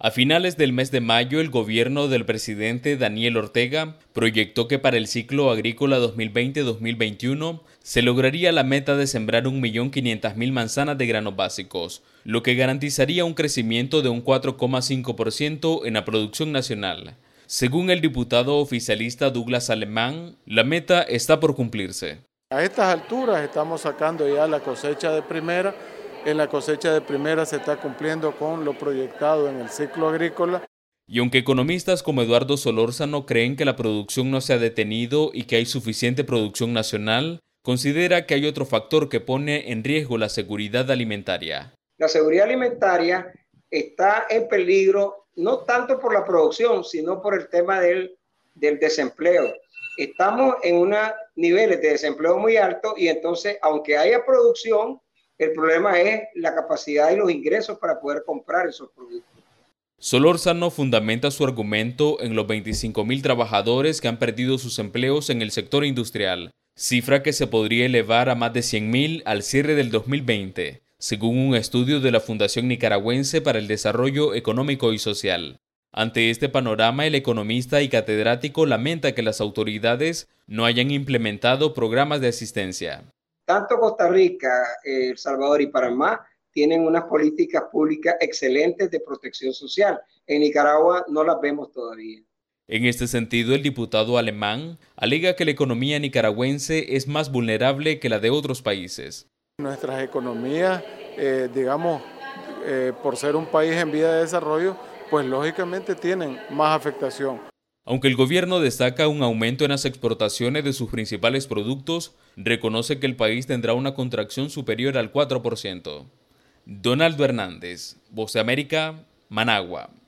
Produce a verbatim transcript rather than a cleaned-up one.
A finales del mes de mayo, el gobierno del presidente Daniel Ortega proyectó que para el ciclo agrícola dos mil veinte dos mil veintiuno se lograría la meta de sembrar un millón quinientas mil manzanas de granos básicos, lo que garantizaría un crecimiento de un cuatro coma cinco por ciento en la producción nacional. Según el diputado oficialista Douglas Alemán, la meta está por cumplirse. A estas alturas estamos sacando ya la cosecha de primera. En la cosecha de primera se está cumpliendo con lo proyectado en el ciclo agrícola. Y aunque economistas como Eduardo Solórzano creen que la producción no se ha detenido y que hay suficiente producción nacional, considera que hay otro factor que pone en riesgo la seguridad alimentaria. La seguridad alimentaria está en peligro no tanto por la producción, sino por el tema del, del desempleo. Estamos en unos niveles de desempleo muy altos y entonces, aunque haya producción, el problema es la capacidad y los ingresos para poder comprar esos productos. Solórzano fundamenta su argumento en los veinticinco mil trabajadores que han perdido sus empleos en el sector industrial, cifra que se podría elevar a más de cien mil al cierre del dos mil veinte, según un estudio de la Fundación Nicaragüense para el Desarrollo Económico y Social. Ante este panorama, el economista y catedrático lamenta que las autoridades no hayan implementado programas de asistencia. Tanto Costa Rica, El Salvador y Panamá tienen unas políticas públicas excelentes de protección social. En Nicaragua no las vemos todavía. En este sentido, el diputado alemán alega que la economía nicaragüense es más vulnerable que la de otros países. Nuestras economías, eh, digamos, eh, por ser un país en vía de desarrollo, pues lógicamente tienen más afectación. Aunque el gobierno destaca un aumento en las exportaciones de sus principales productos, reconoce que el país tendrá una contracción superior al cuatro por ciento. Donaldo Hernández, Voz de América, Managua.